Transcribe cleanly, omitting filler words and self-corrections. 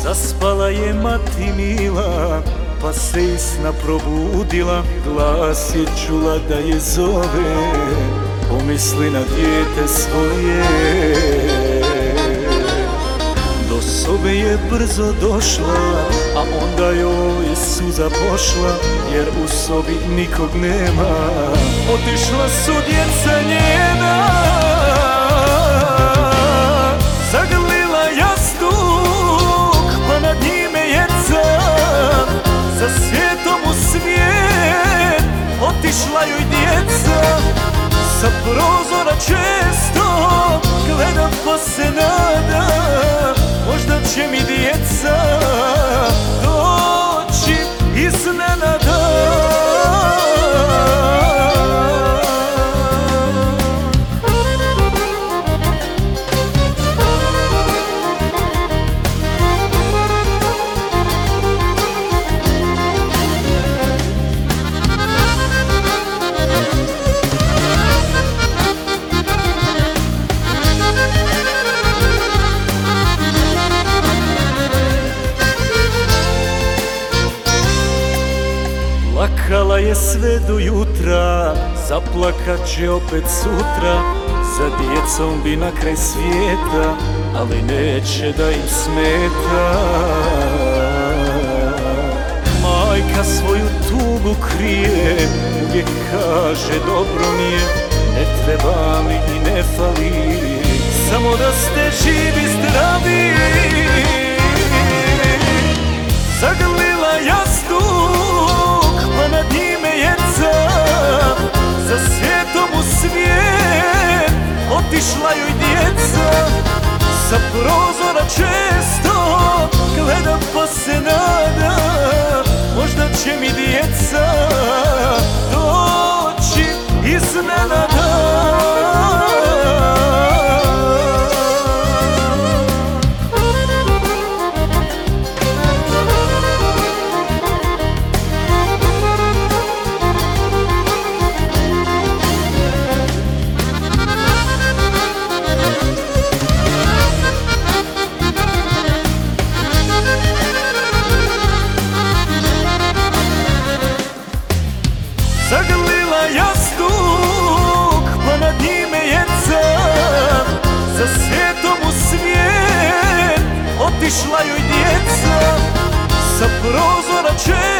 Zaspala je mati mila, pa se iz sna probudila. Glas je čula da je zove, pomisli na dijete svoje. Do sobe je brzo došla, a onda joj suza pošla, jer u sobi nikog nema. Otišla su djeca njena, zagrlila jastuk, pa nad njime jeca. Za svijetom u svijet otišla joj djeca. Sa prozora često gledam pa se nadam, možda će mi djeca doći iznenada. Plakala je sve do jutra, zaplakat će opet sutra. Za djecom bi na kraj svijeta, ali neće da im smeta. Majka svoju tugu krije, uvijek kaže dobro mi je, ne treba mi i ne fali, samo da ste živi zdravi. Zagrlila jastuk, pa nad njime jeca. Za svijetom u svijet otišla joj djeca. Sa prozora često gledam pa se nadam, možda će mi djeca doći iznenada. Zagrlila jastuk, pa nad njime jeca. Za svijetom u svijet otišla joj djeca. Sa prozora